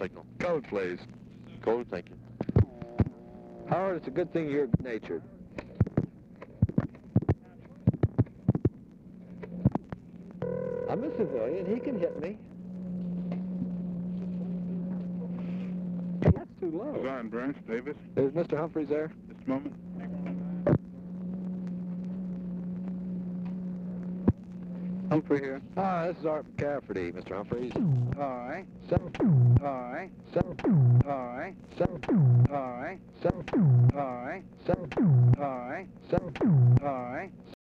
signal. Code, please. Code, thank you. Howard, it's a good thing you're good-natured. I'm a civilian. He can hit me. That's too low. Design branch, Davis. Is Mr. Humphreys there? This moment. Humphrey here. Ah, this is Art McCafferty, Mr. Humphreys. All right. Seven. All right. Seven. All right. Seven. All right. Seven. All right. Seven. All right. Seven. All right.